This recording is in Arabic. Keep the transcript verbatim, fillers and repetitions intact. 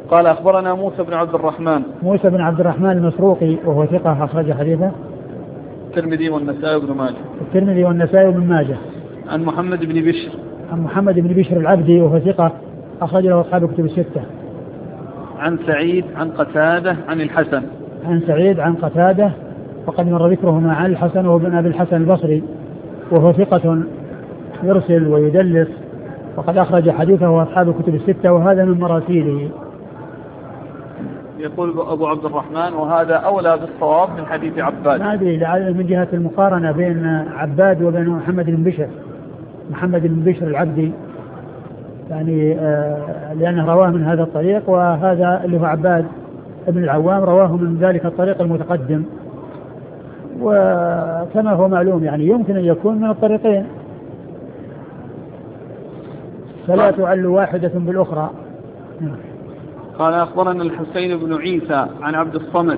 قال أخبرنا موسى بن عبد الرحمن موسى بن عبد الرحمن المسروقي وهو ثقة أخرج حديثه الترمذي والنسائي بن ماجه الترمذي والنسائي بن ماجه. عن محمد بن بشر عن محمد بن بشر العبدي وهو ثقة أخرج له أصحاب الكتب الستة. عن سعيد عن قتادة عن الحسن عن سعيد عن قتادة وقد مر ذكرهما عن الحسن وابن أبي الحسن البصري وهو ثقة يرسل ويدلس وقد أخرج حديثه أصحاب الكتب الستة وهذا من مراسيله. يقول أبو عبد الرحمن وهذا أولى بالصواب من حديث عباد. ما أدري لعل من جهة المقارنة بين عباد وبين محمد بن بشر محمد بن بشر العبدي يعني آه لأنه رواه من هذا الطريق وهذا اللي هو عباد ابن العوام رواه من ذلك الطريق المتقدم وكما هو معلوم يعني يمكن أن يكون من الطريقين فلا تعل واحدة بالأخرى. قال أخبرنا الحسين بن عيسى عن عبد الصمد